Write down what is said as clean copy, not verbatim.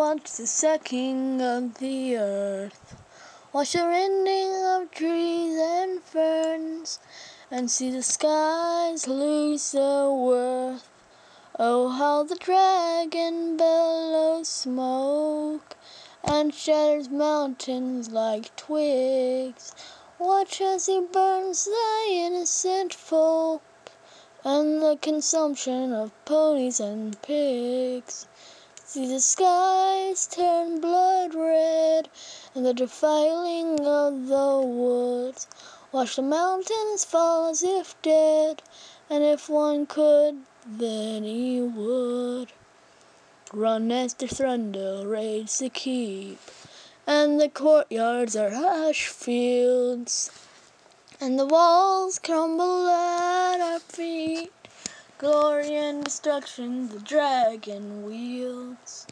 watch the sucking of the earth, watch the rending of trees and ferns, and see the skies lose their worth. Oh, how the dragon bellows smoke and shatters mountains like twigs. Watch as he burns thy innocent folk and the consumption of ponies and pigs. See the skies turn blood red and the defiling of the woods. Watch the mountains fall as if dead, and if one could, then he would. Run Esther Thrundle raids the keep, and the courtyards are hush fields, and the walls crumble at our feet. Glory and destruction the dragon wields.